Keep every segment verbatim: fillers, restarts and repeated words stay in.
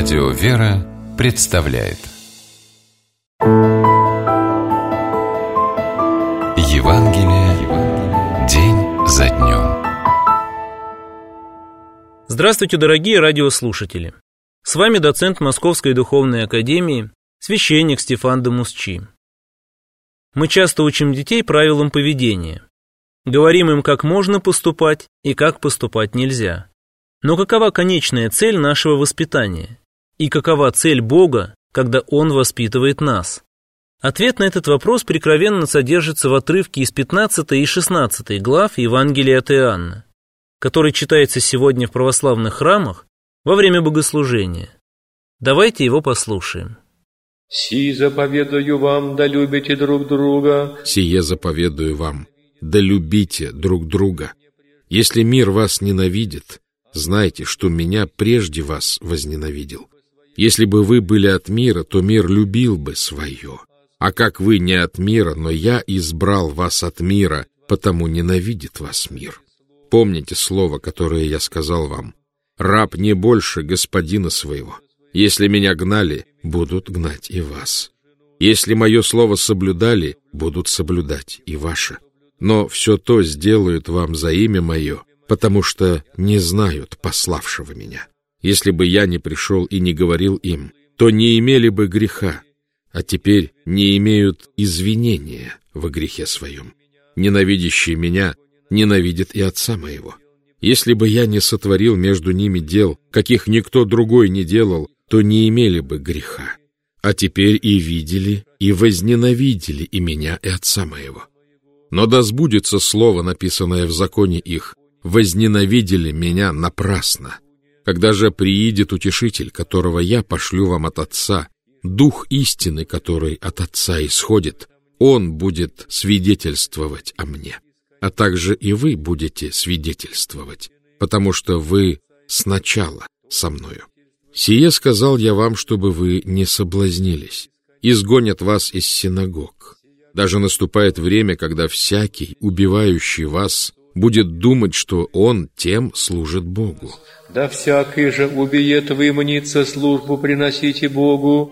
Радио «Вера» представляет Евангелие день за днем. Здравствуйте, дорогие радиослушатели! С вами доцент Московской Духовной Академии, священник Стефан де Мусчи. Мы часто учим детей правилам поведения. Говорим им, как можно поступать и как поступать нельзя. Но какова конечная цель нашего воспитания? И какова цель Бога, когда Он воспитывает нас? Ответ на этот вопрос прикровенно содержится в отрывке из пятнадцатой и шестнадцатой глав Евангелия от Иоанна, который читается сегодня в православных храмах во время богослужения. Давайте его послушаем. «Си заповедую вам, да любите друг друга». «Сие заповедую вам, да любите друг друга. Если мир вас ненавидит, знайте, что меня прежде вас возненавидел. Если бы вы были от мира, то мир любил бы свое. А как вы не от мира, но я избрал вас от мира, потому ненавидит вас мир. Помните слово, которое я сказал вам: раб не больше господина своего. Если меня гнали, будут гнать и вас. Если мое слово соблюдали, будут соблюдать и ваше. Но все то сделают вам за имя мое, потому что не знают пославшего меня. Если бы я не пришел и не говорил им, то не имели бы греха, а теперь не имеют извинения во грехе своем. Ненавидящий меня ненавидит и отца моего. Если бы я не сотворил между ними дел, каких никто другой не делал, то не имели бы греха. А теперь и видели, и возненавидели и меня, и отца моего. Но да сбудется слово, написанное в законе их: возненавидели меня напрасно. Когда же приидет Утешитель, которого я пошлю вам от Отца, Дух истины, который от Отца исходит, Он будет свидетельствовать о мне. А также и вы будете свидетельствовать, потому что вы сначала со мною. Сие сказал я вам, чтобы вы не соблазнились. Изгонят вас из синагог. Даже наступает время, когда всякий, убивающий вас, будет думать, что он тем служит Богу. Да всякий же убиет выманиться службу приносите Богу.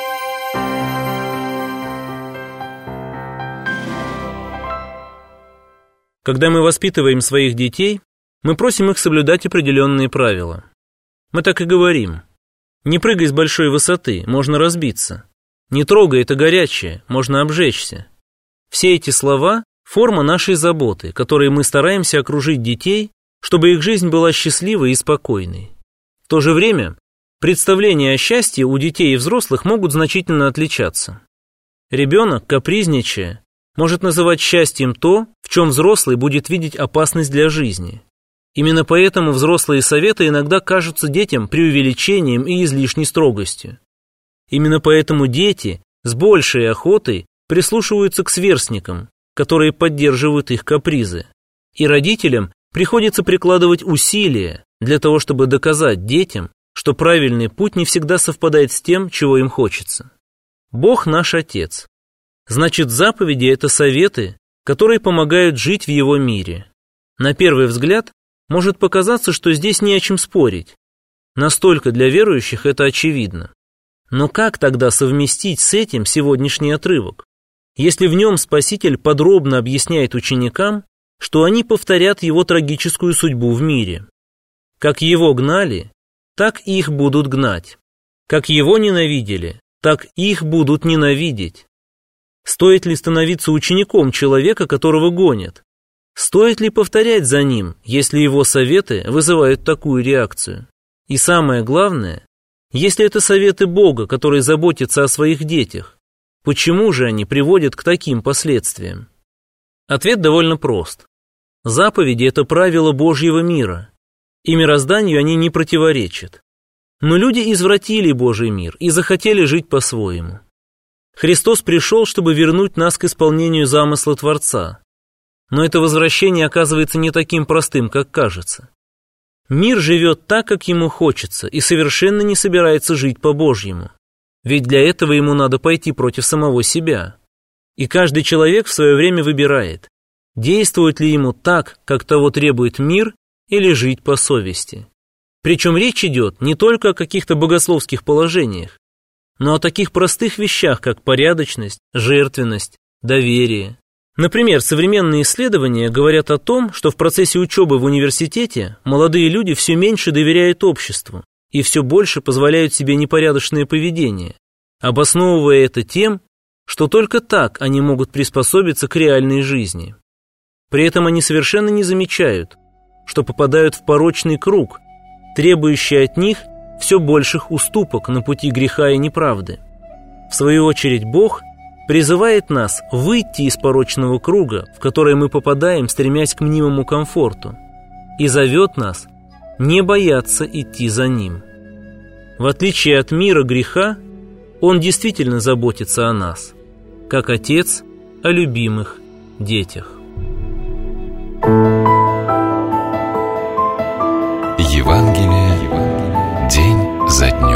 Когда мы воспитываем своих детей, мы просим их соблюдать определенные правила. Мы так и говорим: не прыгай с большой высоты, можно разбиться. Не трогай, это горячее, можно обжечься. Все эти слова – форма нашей заботы, которой мы стараемся окружить детей, чтобы их жизнь была счастливой и спокойной. В то же время представления о счастье у детей и взрослых могут значительно отличаться. Ребенок, капризничая, может называть счастьем то, в чем взрослый будет видеть опасность для жизни. Именно поэтому взрослые советы иногда кажутся детям преувеличением и излишней строгостью. Именно поэтому дети с большей охотой прислушиваются к сверстникам, которые поддерживают их капризы. И родителям приходится прикладывать усилия для того, чтобы доказать детям, что правильный путь не всегда совпадает с тем, чего им хочется. Бог наш Отец. Значит, заповеди – это советы, которые помогают жить в Его мире. На первый взгляд может показаться, что здесь не о чем спорить. Настолько для верующих это очевидно. Но как тогда совместить с этим сегодняшний отрывок, если в нем Спаситель подробно объясняет ученикам, что они повторят Его трагическую судьбу в мире? Как Его гнали, так их будут гнать. Как Его ненавидели, так их будут ненавидеть. Стоит ли становиться учеником человека, которого гонят? Стоит ли повторять за ним, если его советы вызывают такую реакцию? И самое главное, если это советы Бога, который заботится о своих детях, почему же они приводят к таким последствиям? Ответ довольно прост. Заповеди – это правила Божьего мира, и мирозданию они не противоречат. Но люди извратили Божий мир и захотели жить по-своему. Христос пришел, чтобы вернуть нас к исполнению замысла Творца. Но это возвращение оказывается не таким простым, как кажется. Мир живет так, как ему хочется, и совершенно не собирается жить по-божьему. Ведь для этого ему надо пойти против самого себя. И каждый человек в свое время выбирает, действовать ли ему так, как того требует мир, или жить по совести. Причем речь идет не только о каких-то богословских положениях, но о таких простых вещах, как порядочность, жертвенность, доверие. Например, современные исследования говорят о том, что в процессе учебы в университете молодые люди все меньше доверяют обществу и все больше позволяют себе непорядочное поведение, обосновывая это тем, что только так они могут приспособиться к реальной жизни. При этом они совершенно не замечают, что попадают в порочный круг, требующий от них все больших уступок на пути греха и неправды. В свою очередь Бог призывает нас выйти из порочного круга, в который мы попадаем, стремясь к мнимому комфорту, и зовет нас не бояться идти за Ним. В отличие от мира греха, Он действительно заботится о нас, как Отец о любимых детях. Евангелие день за днем.